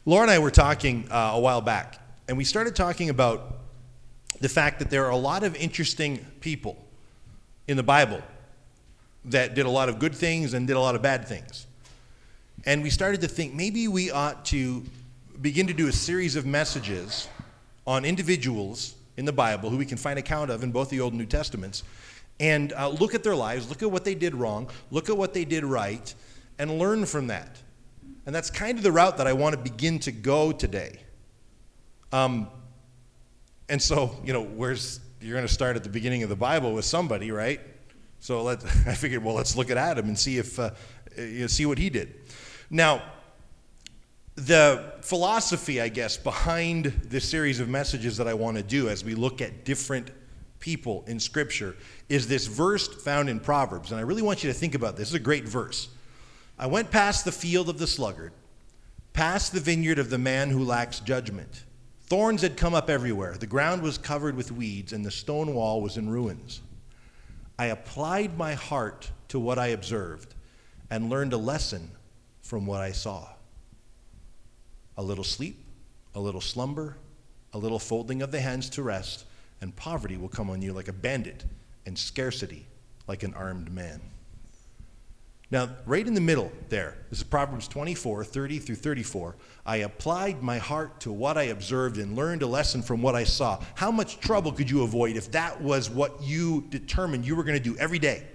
Laura and I were talking a while back, and we started talking about the fact that there are a lot of interesting people in the Bible that did a lot of good things and did a lot of bad things. And we started to think maybe we ought to begin to do a series of messages on individuals in the Bible who we can find account of in both the Old and New Testaments, and look at their lives, look at what they did wrong, look at what they did right, and learn from that. And that's kind of the route that I want to begin to go today. And so, you're going to start at the beginning of the Bible with somebody, right? So I figured, well, let's look at Adam and see if see what he did. Now, the philosophy, I guess, behind this series of messages that I want to do as we look at different people in Scripture is this verse found in Proverbs. And I really want you to think about this. This is a great verse. I went past the field of the sluggard, past the vineyard of the man who lacks judgment. Thorns had come up everywhere. The ground was covered with weeds, and the stone wall was in ruins. I applied my heart to what I observed and learned a lesson from what I saw. A little sleep, a little slumber, a little folding of the hands to rest, and poverty will come on you like a bandit, and scarcity like an armed man. Now, right in the middle there, this is Proverbs 24, 30 through 34. I applied my heart to what I observed and learned a lesson from what I saw. How much trouble could you avoid if that was what you determined you were going to do every day?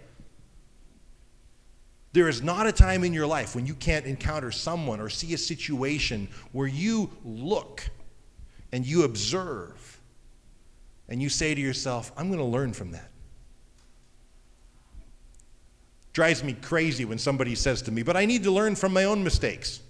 There is not a time in your life when you can't encounter someone or see a situation where you look and you observe and you say to yourself, I'm going to learn from that. Drives me crazy when somebody says to me, but I need to learn from my own mistakes.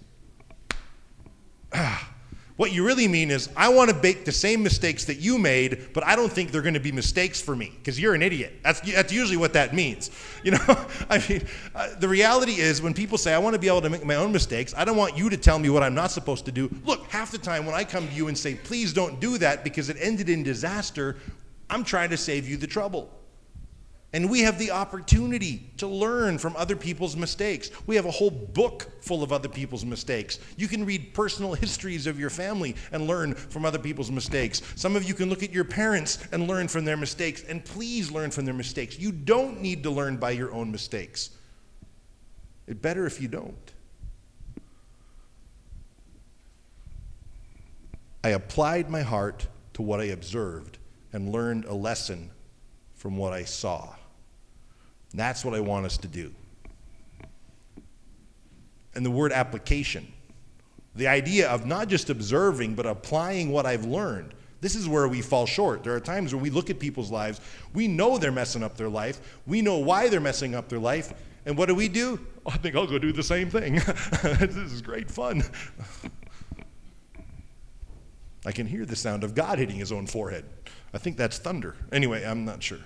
What you really mean is, I want to make the same mistakes that you made, but I don't think they're going to be mistakes for me, because you're an idiot. That's usually what that means. The reality is, when people say, I want to be able to make my own mistakes, I don't want you to tell me what I'm not supposed to do. Look, half the time when I come to you and say, please don't do that because it ended in disaster, I'm trying to save you the trouble. And we have the opportunity to learn from other people's mistakes. We have a whole book full of other people's mistakes. You can read personal histories of your family and learn from other people's mistakes. Some of you can look at your parents and learn from their mistakes, and please learn from their mistakes. You don't need to learn by your own mistakes. It's better if you don't. I applied my heart to what I observed and learned a lesson from what I saw. And that's what I want us to do. And the word application, the idea of not just observing, but applying what I've learned. This is where we fall short. There are times when we look at people's lives, we know they're messing up their life, we know why they're messing up their life, and what do? I think I'll go do the same thing. This is great fun. I can hear the sound of God hitting his own forehead. I think that's thunder. Anyway, I'm not sure.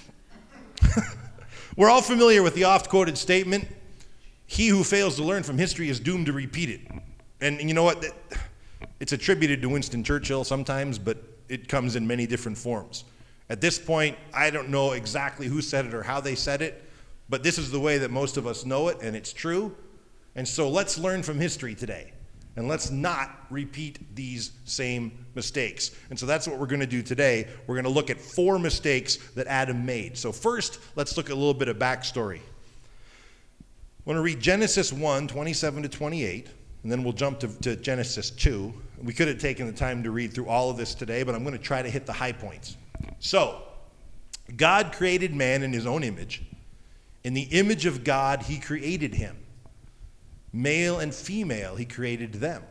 We're all familiar with the oft-quoted statement, he who fails to learn from history is doomed to repeat it. And you know what? It's attributed to Winston Churchill sometimes, but it comes in many different forms. At this point, I don't know exactly who said it or how they said it, but this is the way that most of us know it, and it's true. And so let's learn from history today. And let's not repeat these same mistakes. And so that's what we're going to do today. We're going to look at 4 mistakes that Adam made. So first, let's look at a little bit of backstory. I want to read Genesis 1, 27 to 28, and then we'll jump to Genesis 2. We could have taken the time to read through all of this today, but I'm going to try to hit the high points. So, God created man in his own image. In the image of God, he created him. Male and female, he created them.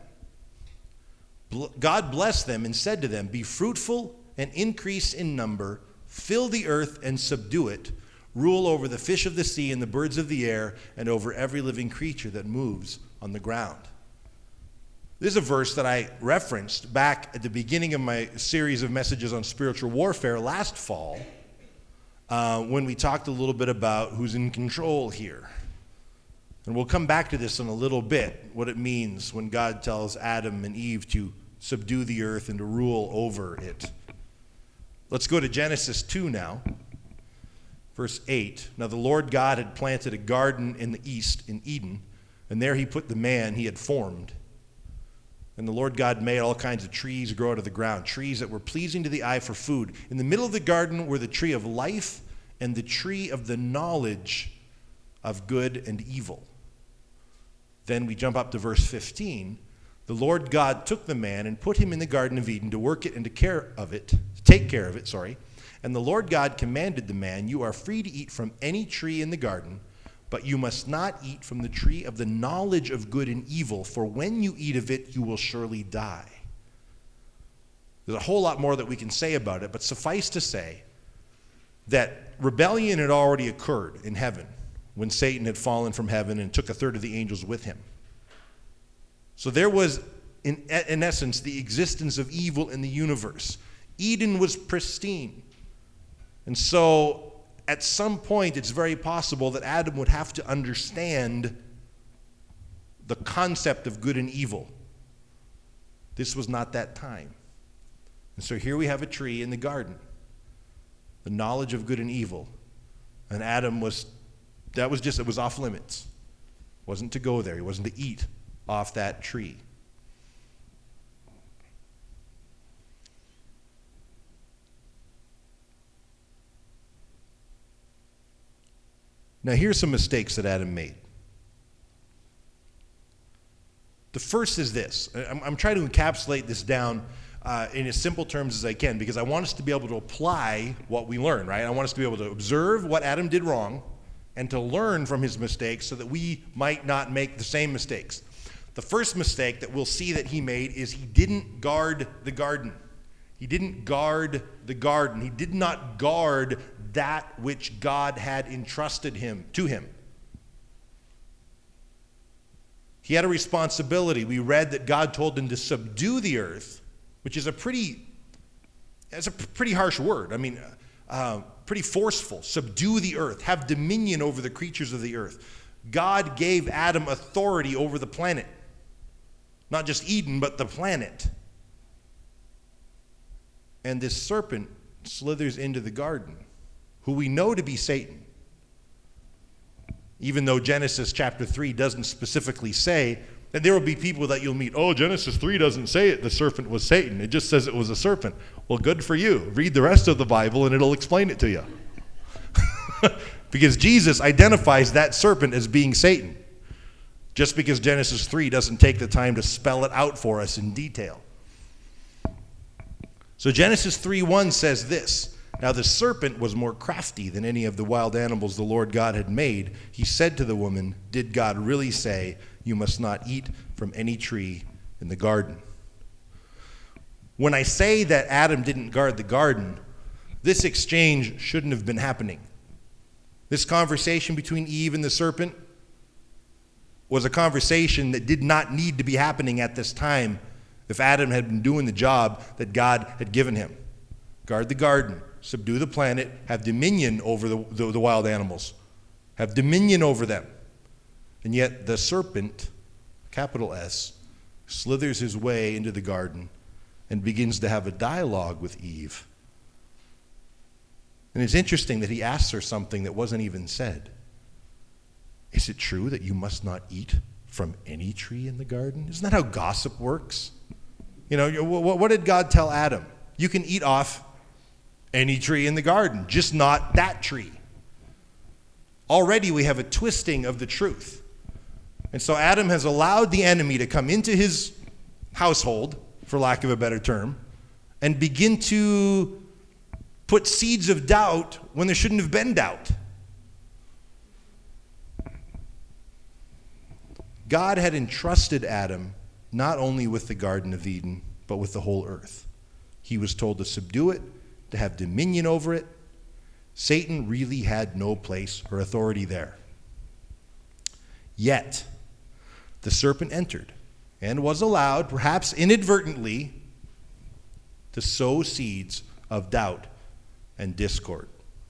God blessed them and said to them, be fruitful and increase in number, fill the earth and subdue it, rule over the fish of the sea and the birds of the air, and over every living creature that moves on the ground. This is a verse that I referenced back at the beginning of my series of messages on spiritual warfare last fall, when we talked a little bit about who's in control here. And we'll come back to this in a little bit, what it means when God tells Adam and Eve to subdue the earth and to rule over it. Let's go to Genesis 2 now, verse 8. Now the Lord God had planted a garden in the east in Eden, and there he put the man he had formed. And the Lord God made all kinds of trees grow out of the ground, trees that were pleasing to the eye for food. In the middle of the garden were the tree of life and the tree of the knowledge of good and evil. Then we jump up to verse 15. The Lord God took the man and put him in the Garden of Eden to work it and to take care of it. And the Lord God commanded the man, "You are free to eat from any tree in the garden, but you must not eat from the tree of the knowledge of good and evil, for when you eat of it, you will surely die." There's a whole lot more that we can say about it, but suffice to say that rebellion had already occurred in heaven when Satan had fallen from heaven and took a third of the angels with him. So there was, in essence, the existence of evil in the universe. Eden was pristine. And so at some point, it's very possible that Adam would have to understand the concept of good and evil. This was not that time. And so here we have a tree in the garden, the knowledge of good and evil. And Adam it was off limits. It wasn't to go there. He wasn't to eat off that tree. Now, here's some mistakes that Adam made. The first is this. I'm trying to encapsulate this down in as simple terms as I can, because I want us to be able to apply what we learn, right? I want us to be able to observe what Adam did wrong and to learn from his mistakes so that we might not make the same mistakes. The first mistake that we'll see that he made is he didn't guard the garden. He didn't guard the garden. He did not guard that which God had entrusted to him. He had a responsibility. We read that God told him to subdue the earth, which is a pretty harsh word. I mean, pretty forceful. Subdue the earth. Have dominion over the creatures of the earth. God gave Adam authority over the planet. Not just Eden, but the planet. And this serpent slithers into the garden, who we know to be Satan. Even though Genesis chapter 3 doesn't specifically say, and there will be people that you'll meet, oh, Genesis 3 doesn't say it, the serpent was Satan. It just says it was a serpent. Well, good for you. Read the rest of the Bible and it'll explain it to you. Because Jesus identifies that serpent as being Satan. Just because Genesis 3 doesn't take the time to spell it out for us in detail. So Genesis 3:1 says this, "Now the serpent was more crafty than any of the wild animals the Lord God had made. He said to the woman, 'Did God really say, you must not eat from any tree in the garden?'" When I say that Adam didn't guard the garden, this exchange shouldn't have been happening. This conversation between Eve and the serpent was a conversation that did not need to be happening at this time if Adam had been doing the job that God had given him. Guard the garden, subdue the planet, have dominion over the wild animals, have dominion over them. And yet the serpent, capital S, slithers his way into the garden and begins to have a dialogue with Eve. And it's interesting that he asks her something that wasn't even said. Is it true that you must not eat from any tree in the garden? Isn't that how gossip works? You know, what did God tell Adam? You can eat off any tree in the garden, just not that tree. Already we have a twisting of the truth. And so Adam has allowed the enemy to come into his household, for lack of a better term, and begin to put seeds of doubt when there shouldn't have been doubt. God had entrusted Adam not only with the Garden of Eden, but with the whole earth. He was told to subdue it, to have dominion over it. Satan really had no place or authority there. Yet, the serpent entered and was allowed, perhaps inadvertently, to sow seeds of doubt and discord.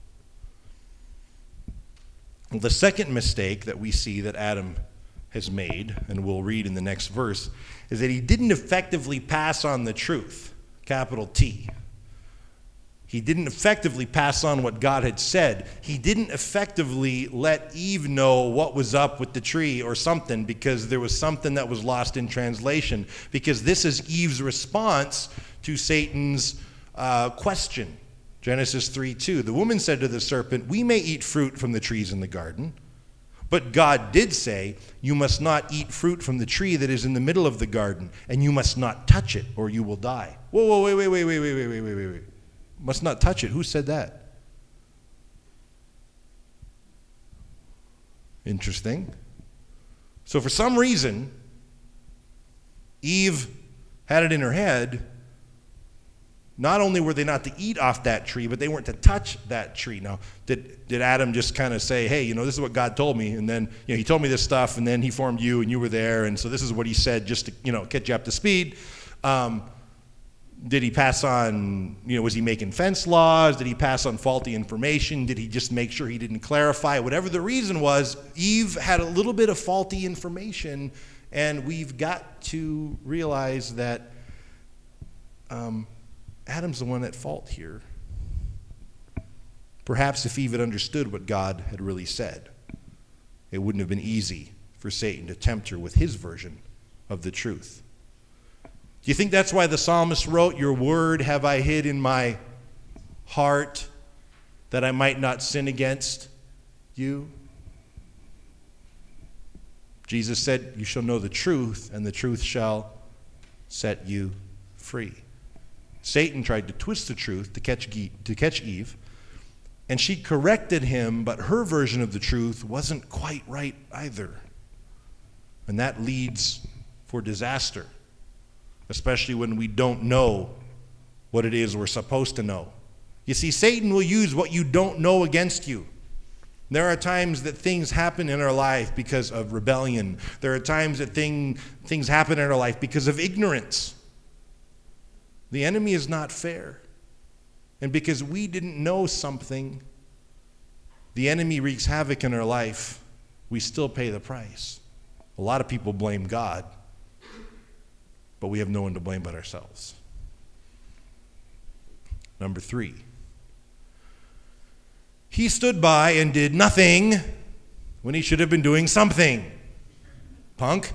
The second mistake that we see that Adam has made, and we'll read in the next verse, is that he didn't effectively pass on the truth, capital T. He didn't effectively pass on what God had said. He didn't effectively let Eve know what was up with the tree or something, because there was something that was lost in translation. Because this is Eve's response to Satan's question. Genesis 3:2. The woman said to the serpent, "We may eat fruit from the trees in the garden, but God did say, you must not eat fruit from the tree that is in the middle of the garden, and you must not touch it, or you will die." Whoa, wait. Must not touch it. Who said that? Interesting. So for some reason, Eve had it in her head, not only were they not to eat off that tree, but they weren't to touch that tree. Now, did Adam just kind of say, hey, this is what God told me, and then he told me this stuff, and then he formed you, and you were there, and so this is what he said just to catch you up to speed. Did he pass on, was he making fence laws? Did he pass on faulty information? Did he just make sure he didn't clarify? Whatever the reason was, Eve had a little bit of faulty information, and we've got to realize that Adam's the one at fault here. Perhaps if Eve had understood what God had really said, it wouldn't have been easy for Satan to tempt her with his version of the truth. Do you think that's why the psalmist wrote, "Your word have I hid in my heart, that I might not sin against you"? Jesus said, "You shall know the truth, and the truth shall set you free." Satan tried to twist the truth to catch Eve, and she corrected him, but her version of the truth wasn't quite right either. And that leads for disaster, especially when we don't know what it is we're supposed to know. You see, Satan will use what you don't know against you. There are times that things happen in our life because of rebellion. There are times that things happen in our life because of ignorance. The enemy is not fair. And because we didn't know something, the enemy wreaks havoc in our life. We still pay the price. A lot of people blame God, but we have no one to blame but ourselves. Number 3. He stood by and did nothing when he should have been doing something. Punk.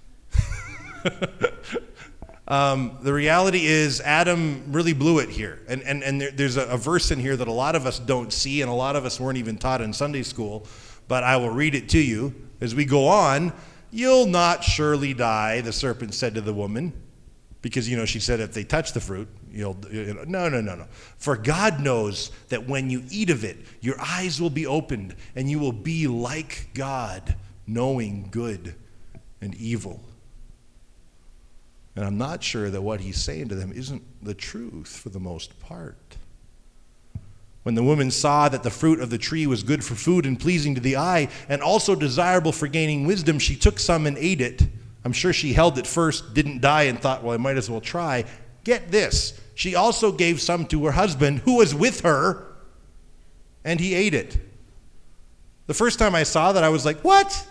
The reality is Adam really blew it here. And there's a verse in here that a lot of us don't see, and a lot of us weren't even taught in Sunday school, but I will read it to you as we go on. "You'll not surely die," the serpent said to the woman, because, she said if they touch the fruit, No. "For God knows that when you eat of it, your eyes will be opened, and you will be like God, knowing good and evil." And I'm not sure that what he's saying to them isn't the truth for the most part. When the woman saw that the fruit of the tree was good for food and pleasing to the eye, and also desirable for gaining wisdom, she took some and ate it. I'm sure she held it first, didn't die, and thought, well, I might as well try. Get this. She also gave some to her husband, who was with her, and he ate it. The first time I saw that, I was like, what?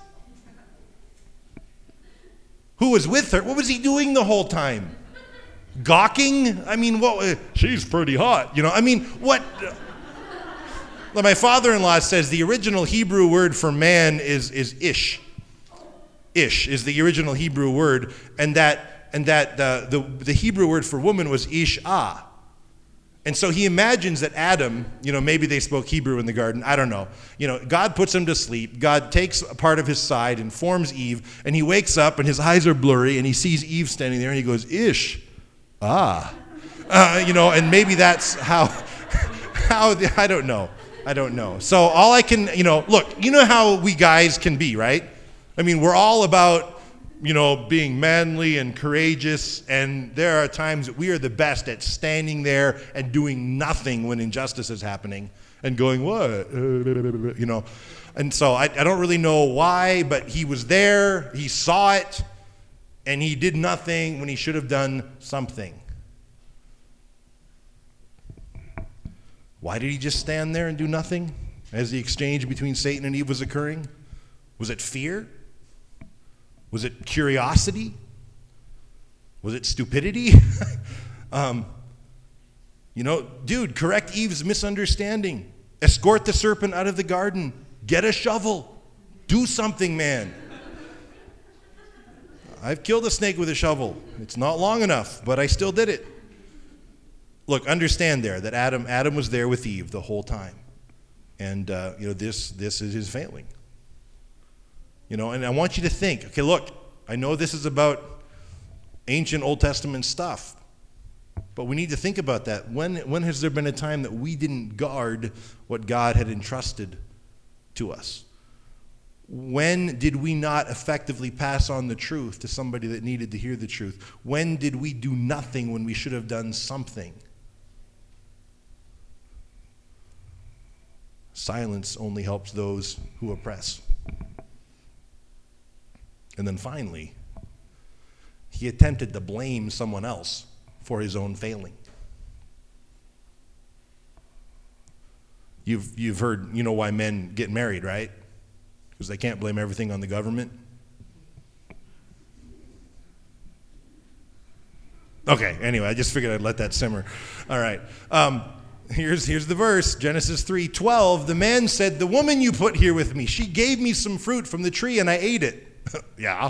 Who was with her? What was he doing the whole time? Gawking? I mean, what? She's pretty hot. What? Well, my father-in-law says the original Hebrew word for man is ish. Ish is the original Hebrew word, and that the Hebrew word for woman was ish-ah. And so he imagines that Adam, maybe they spoke Hebrew in the garden, I don't know. God puts him to sleep. God takes a part of his side and forms Eve, and he wakes up and his eyes are blurry and he sees Eve standing there and he goes, ish, ah. And maybe that's how I don't know. So all I can, look, how we guys can be, right? I mean, we're all about, being manly and courageous, and there are times that we are the best at standing there and doing nothing when injustice is happening and going, what? And so I don't really know why, but he was there, he saw it, and he did nothing when he should have done something. Why did he just stand there and do nothing as the exchange between Satan and Eve was occurring? Was it fear? Was it curiosity? Was it stupidity? Dude, correct Eve's misunderstanding. Escort the serpent out of the garden. Get a shovel. Do something, man. I've killed a snake with a shovel. It's not long enough, but I still did it. Look, understand there that Adam was there with Eve the whole time. And, this is his failing. And I want you to think, okay, look, I know this is about ancient Old Testament stuff, but we need to think about that. When has there been a time that we didn't guard what God had entrusted to us? When did we not effectively pass on the truth to somebody that needed to hear the truth? When did we do nothing when we should have done something? Silence only helps those who oppress. And then finally, he attempted to blame someone else for his own failing. You've heard, why men get married, right? Because they can't blame everything on the government. Okay, anyway, I just figured I'd let that simmer. All right. Here's the verse, Genesis 3:12. The man said, "The woman you put here with me, she gave me some fruit from the tree and I ate it." Yeah.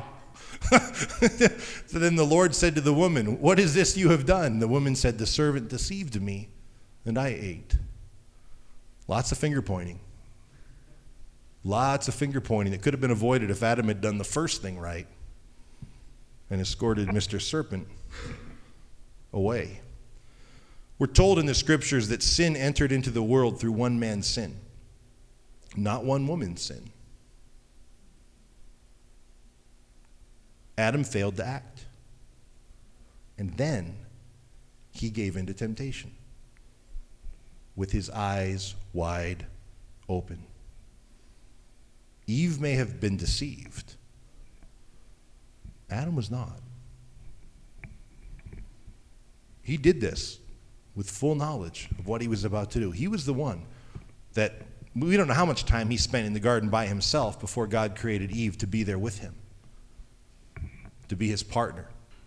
So then the Lord said to the woman, "What is this you have done?" The woman said, "The servant deceived me and I ate." Lots of finger pointing. Lots of finger pointing that could have been avoided if Adam had done the first thing right and escorted Mr. Serpent away. We're told in the scriptures that sin entered into the world through one man's sin, not one woman's sin. Adam failed to act. And then he gave in to temptation with his eyes wide open. Eve may have been deceived. Adam was not. He did this with full knowledge of what he was about to do. He was the one that, we don't know how much time he spent in the garden by himself before God created Eve to be there with him, to be his partner.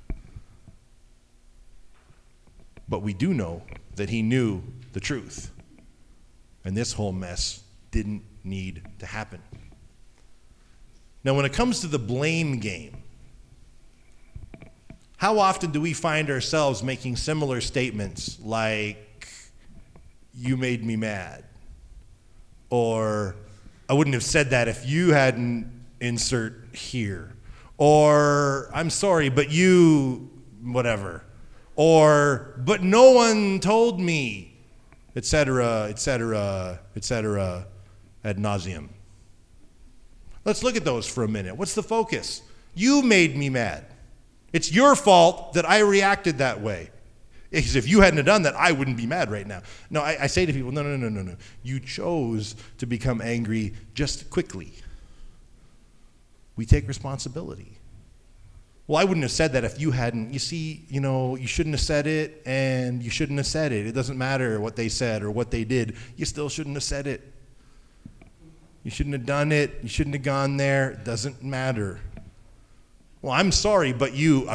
But we do know that he knew the truth. And this whole mess didn't need to happen. Now, when it comes to the blame game, how often do we find ourselves making similar statements like, "You made me mad," or "I wouldn't have said that if you hadn't insert here," or "I'm sorry, but you," whatever, or "but no one told me," etc., etc., etc., ad nauseum. Let's look at those for a minute. What's the focus? You made me mad. It's your fault that I reacted that way. Because if you hadn't done that, I wouldn't be mad right now. No, I say to people, no. You chose to become angry just quickly. We take responsibility. Well, I wouldn't have said that if you hadn't. You see, you shouldn't have said it, and you shouldn't have said it. It doesn't matter what they said or what they did. You still shouldn't have said it. You shouldn't have done it. You shouldn't have gone there. It doesn't matter. Well, I'm sorry, but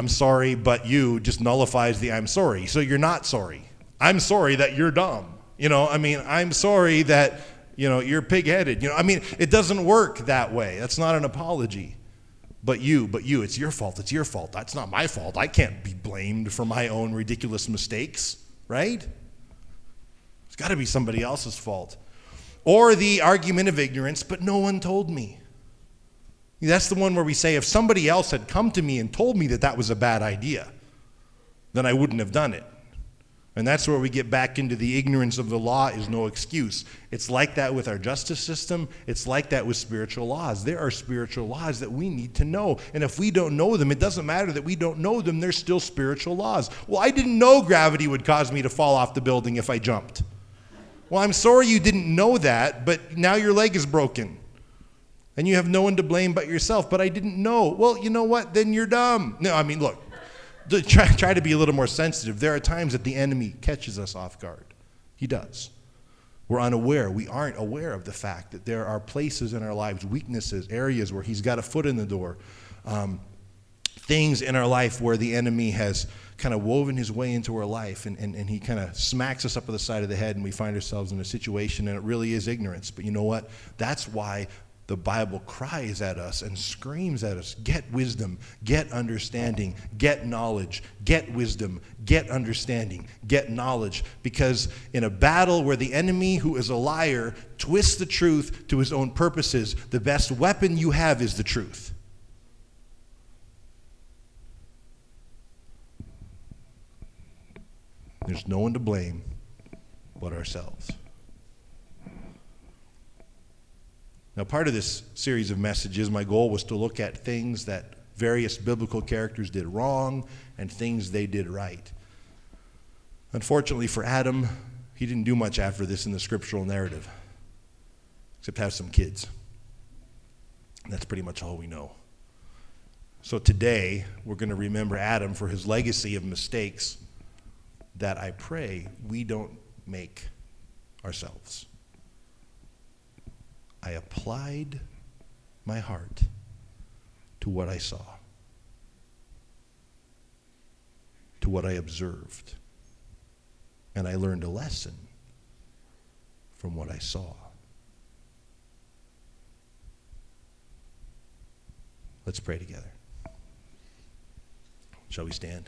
you just nullifies the "I'm sorry." So you're not sorry. I'm sorry that you're dumb. I'm sorry that, you're pig-headed. It doesn't work that way. That's not an apology. But you, it's your fault. It's your fault. That's not my fault. I can't be blamed for my own ridiculous mistakes, right? It's got to be somebody else's fault. Or the argument of ignorance, "but no one told me." That's the one where we say, if somebody else had come to me and told me that was a bad idea, then I wouldn't have done it. And that's where we get back into the ignorance of the law is no excuse. It's like that with our justice system. It's like that with spiritual laws. There are spiritual laws that we need to know. And if we don't know them, it doesn't matter that we don't know them. They're still spiritual laws. Well, I didn't know gravity would cause me to fall off the building if I jumped. Well, I'm sorry you didn't know that, but now your leg is broken. And you have no one to blame but yourself. But I didn't know. Well, you know what? Then you're dumb. No, look, try to be a little more sensitive. There are times that the enemy catches us off guard. He does. We're unaware. We aren't aware of the fact that there are places in our lives, weaknesses, areas where he's got a foot in the door, things in our life where the enemy has kind of woven his way into our life, and he kind of smacks us up on the side of the head, and we find ourselves in a situation, and it really is ignorance. But you know what? That's why the Bible cries at us and screams at us, get wisdom, get understanding, get knowledge, get wisdom, get understanding, get knowledge. Because in a battle where the enemy, who is a liar, twists the truth to his own purposes, the best weapon you have is the truth. There's no one to blame but ourselves. Now, part of this series of messages, my goal was to look at things that various biblical characters did wrong and things they did right. Unfortunately for Adam, he didn't do much after this in the scriptural narrative, except have some kids. And that's pretty much all we know. So today, we're going to remember Adam for his legacy of mistakes that I pray we don't make ourselves. I applied my heart to what I saw, to what I observed, and I learned a lesson from what I saw. Let's pray together. Shall we stand?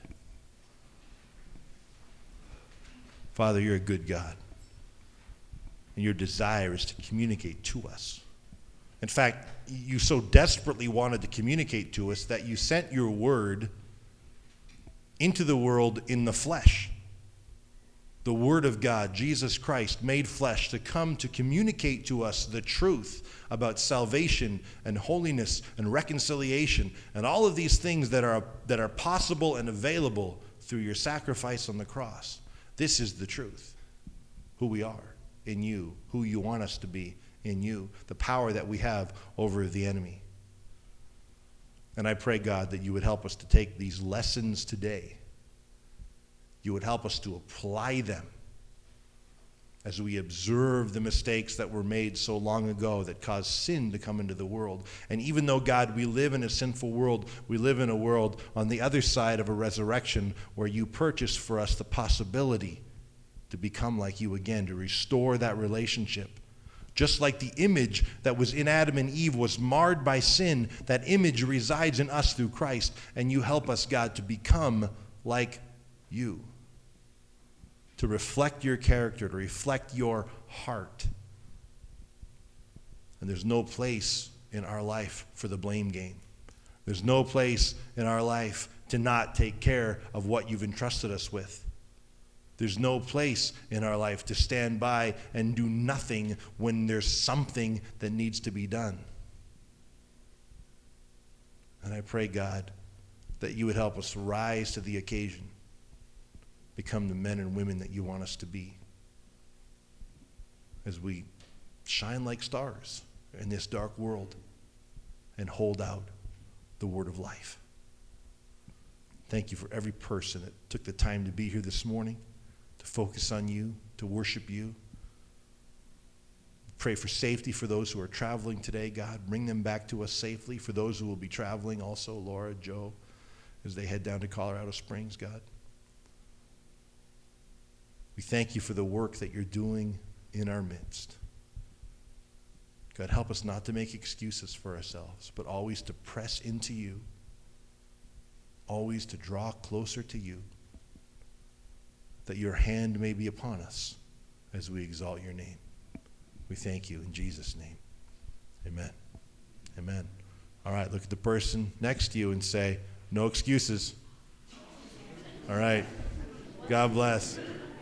Father, you're a good God. And your desire is to communicate to us. In fact, you so desperately wanted to communicate to us that you sent your word into the world in the flesh. The Word of God, Jesus Christ, made flesh to come to communicate to us the truth about salvation and holiness and reconciliation and all of these things that are possible and available through your sacrifice on the cross. This is the truth, who we are in you, who you want us to be in you, the power that we have over the enemy. And I pray, God, that you would help us to take these lessons today. You would help us to apply them as we observe the mistakes that were made so long ago that caused sin to come into the world. And even though, God, we live in a sinful world, we live in a world on the other side of a resurrection where you purchased for us the possibility to become like you again, to restore that relationship. Just like the image that was in Adam and Eve was marred by sin, that image resides in us through Christ. And you help us, God, to become like you, to reflect your character, to reflect your heart. And there's no place in our life for the blame game. There's no place in our life to not take care of what you've entrusted us with. There's no place in our life to stand by and do nothing when there's something that needs to be done. And I pray, God, that you would help us rise to the occasion, become the men and women that you want us to be, as we shine like stars in this dark world and hold out the word of life. Thank you for every person that took the time to be here this morning, to focus on you, to worship you. Pray for safety for those who are traveling today, God. Bring them back to us safely. For those who will be traveling also, Laura, Joe, as they head down to Colorado Springs, God. We thank you for the work that you're doing in our midst. God, help us not to make excuses for ourselves, but always to press into you, always to draw closer to you, that your hand may be upon us as we exalt your name. We thank you in Jesus' name. Amen. Amen. All right, look at the person next to you and say, no excuses. All right. God bless.